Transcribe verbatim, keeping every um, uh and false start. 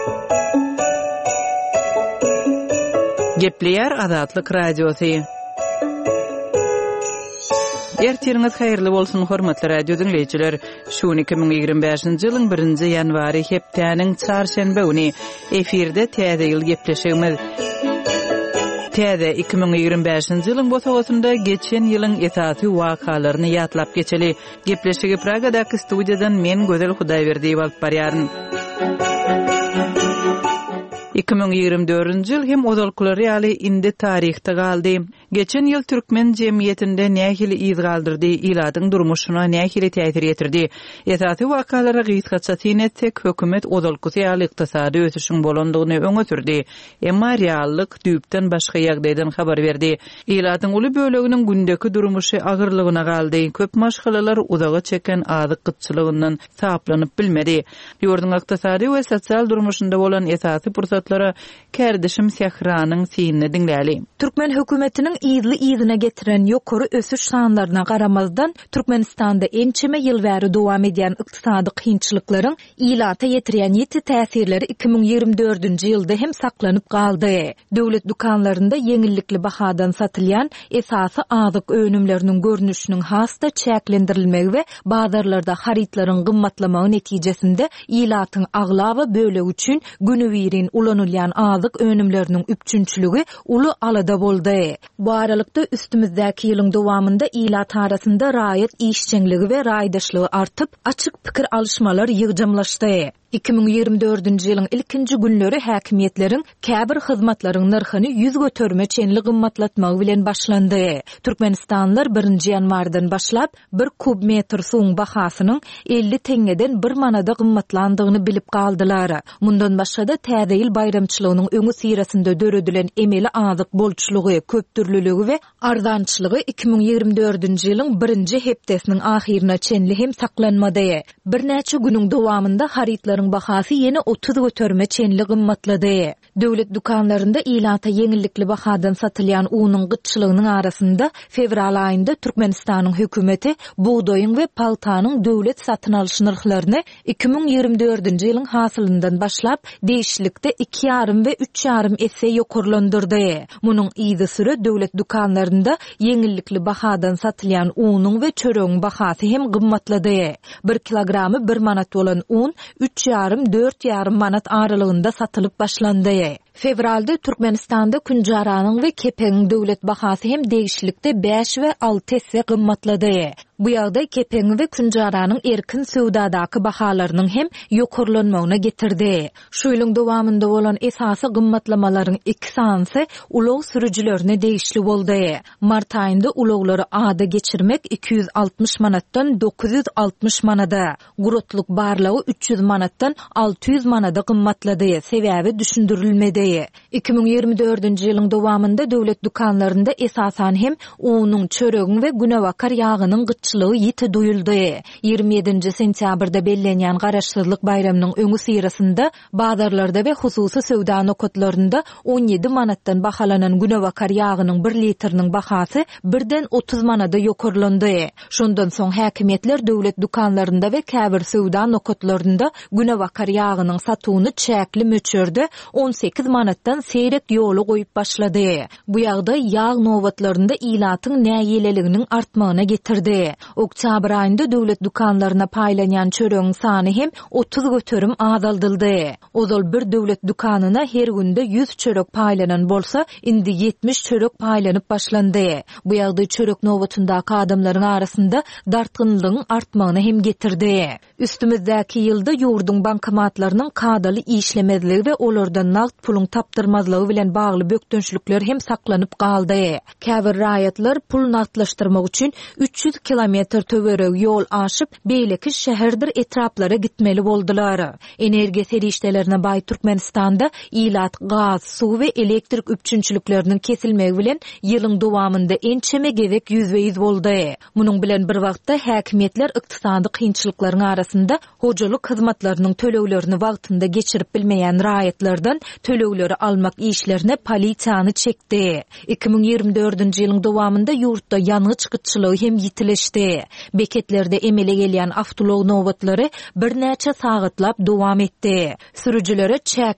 Gepleyer Azatlyk Radiosu. Ertiriniz hayırlı bolsun hormatly radio dinleyijiler. Şuny iki bin ýygrimi beşinji ýylyň birinji ýanwary hepdeniň çarşembe güni efirde täze ýyl gepleşigimiz. Täze iki bin ýygrimi beşinji ýylyň bu soňasynda geçen ýylyň esasy wakalaryny ýatlap geçeli. Gepleşigi Pragadaky studiýadan men Gözel Hudaýberdiýew alyp barýaryn. iki bin ýygrimi dördünji ýyl hem ozalkulary ýaly indi taryhda galdy. Geçen ýyl türkmen jemgyýetinde nähili iz galdyrdy, iladyň durmuşyna nähili täsir ýetirdi. Esasy wakalara gysgaça synetsek, hökümet ozalkusy ýaly ykdysady ösüşiň bolandygyny öňe sürdi. Emma reallyk düýpden başga ýagdaýdan habar berdi. Iladyň uly böleginiň gündäki durmuşy agyrlygyna galdy. Köp maşgalalar uzaga çeken azyk gytçylygyndan saplanyp bilmedi. Ýurdun ykdysady we sosial durmuşynda bolan esasy pursatlara kärdişim Sehranyň synny dinläli. Türkmen hökümetiniň ýyly ýygyna getiren ýokary ösüş sanlaryna garamazdan Türkmenistanda ençeme ýyl bäri dowam edýän ykdysady kynçylyklaryň ilata ýetirýän ýeti täsirleri iki bin ýygrimi dördünji ýylda hem saklanyp galdy. Döwlet dukanlarynda ýeňillikli bahadan satylýan esasy azyk önümleriniň görnüşiniň hasta çäklendirilmegi we bazarlarda haritlaryň gymmatlamagy netijesinde ilatyň aglawa bölegi üçin günübirin ulanylýan azyk önümleriniň üçünçüligi uly alada boldy. Bu aralykda üstümizdäki ýylyň dowamında ilat arasynda raýat işçenligi we raýdaşlygy artyp, açyk pikir alışmalar ýygjamlaşdy. iki bin ýygrimi dördünji ýylyň ilkinji günleri häkimetleriň käbir hyzmatlaryň narhyny ýüz göterme çenli gymmatlatmagy bilen başlandy. Türkmenistanlylar birinji ýanwardan başlap bir kub metr suň bahasynyň elli teňeden bir manada gymmatlandygyny bilip galdylar. Mundan başga da täze ýyl bayramçylygynyň öňü sirasynda döredilen emeli azyk bolçulugy, köptürlüligi we arzançylygy iki bin ýygrimi dördünji ýylyň birinji hepdesiniň ahirine çenli hem saklanmady. Bir näçe günüň dowamında haritlar bahasy ýene otuz göterme çenli gymmatlady. Döwlet dukanlarynda ilata ýeňillikli bahadan satylýan unyň gytçylygynyň arasynda fevral aýynda Türkmenistanyň hökümeti buğdoýyň we paltanyň döwlet satyn alyş narhlaryny iki bin ýygrimi dördünji ýylyň hasylyndan başlap değişlikde iki ýarym we üç ýarym esse ýokurlandyrdy. Munyň ýygy süre döwlet dukanlarynda ýeňillikli bahadan satylýan unyň we çöregiň bahasy hem gymmatlady. bir kilogramy bir manat bolan un üç ýarym dört ýarym manat aralygynda satylyp başlandy. Fevralda Türkmenistanda künjaranyň we kepeňiň döwlet bahasy hem değişlikde beş we alty esse gymmatlady. Bu ýagdaý kepeň we künjaranyň erkin söwdadaky bahalarynyň hem ýokurlanmagyna getirdi. Şu ýylyň dowamında bolan esasy gymmatlamalaryň iki sansy ulug sürüjilerine değişli boldy. Mart aýynda uluglary ada geçirmek iki yüz altmış manatdan dokuz yüz altmış manada, gurutluk barlagy üç yüz manatdan altı yüz manada gymmatlady. Sebäbi düşündirilmedi. iki bin ýygrimi dördünji ýylyň dowamında döwlet dukanlarynda esasan hem unyň, çöregiň we günewakar ýagynyň gytçylygy ýiti duýuldy. ýygrimi ýedinji sentýabrda bellenýän garaşsyzlyk bayramynyň öňü sirasynda bazarlarda we hususy söwda nokatlarynda on ýedi manatdan bahalanan günewakar ýagynyň bir litriniň bahasy birden otuz manada ýokurlandy. Şondan soň häkimetler döwlet dukanlarynda we käbir söwda nokatlarynda günewakar ýagynyň satywyny çäkli möçerde on sekiz manatdan seyrek ýoly goýup başlady. Bu ýagdaý ýağ nowatlarynda ilatyň näýeleliginiň artmagyna getirdi. Oktyabr aýynda döwlet dukanlaryna paýlanýan çöregiň sany hem otuz göterim azaldyldy. Ozal bir döwlet dukanyna her günde yüz çörek paýlanan bolsa, indi yetmiş çörek paýlanyp başlandy. Bu ýagdaý çörek nowatyndaky adamlaryň arasynda dartgynlygyň artmagyna hem getirdi. Üstümizdäki ýylda ýurdun bankomatlarynyň kadaly işlemezligi we olardan nagd pulun tapdyrmazlygy bilen bagly bökdönçlükler hem saklanyp galdy. Käbir raýatlar pul nagdlaşdyrmak üçin üç yüz kilometr töwereg ýol aşyp beýleki şäherdir etraplara gitmeli boldular. Energiýa serişdelerine baý Türkmenistanda ilat, gaz, suw we elektrik üçünçülükleriniň kesilmegi bilen ýylyň dowamında ençeme gewek yüz ve yüz boldy. Munyň bilen bir wagtda häkimetler ykdysady kynçylyklaryň arasynda hojalyk hyzmatlarynyň töleglerini wagtynda geçirip bilmeýän raýatlardan tölegleri almak işlerine polisiýany çekdi. iki bin ýygrimi dördünji ýylyň dowamında ýurtda ýanyç gytçylygy hem ýitileşdi. Beketlerde emele gelýän awtolog nowatlary bir näçe sagatlap dowam etdi. Sürüjilere çäk